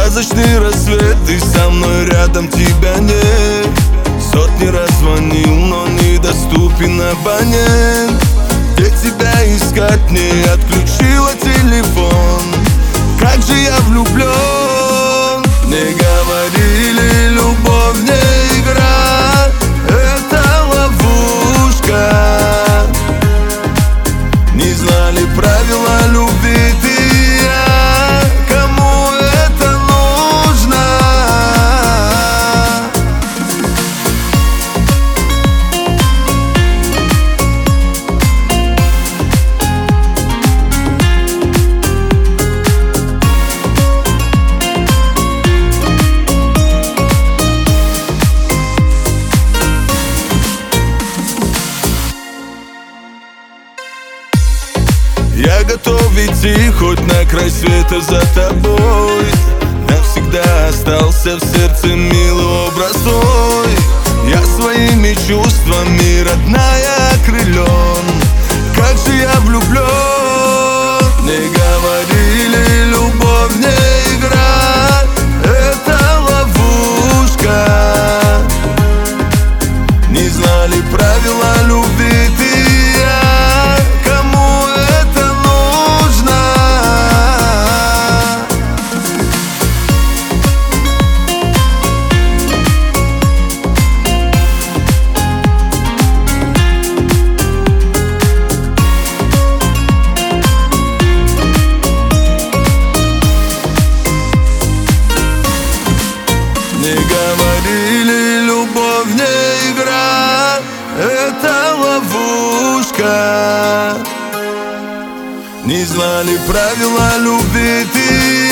Сказочный рассвет, ты со мной рядом, тебя нет. Сотни раз звонил, но недоступен абонент. Где тебя искать, не отключила телефон. Как же я влюблен. Мне говорили, любовь не игра, это ловушка. Не знали правила любви ты и я. Кому это нужно? Я готов идти хоть на край света за тобой. Навсегда остался в сердце милый образ твой. Я своими чувствами, родная, окрылен. Как же я влюблен. Мне говорили, любовь не игра, это ловушка. Не знали правила любви ты и я. Кому это нужно? Мне говорили, любовь не игра, это ловушка. Не знали правила любви ты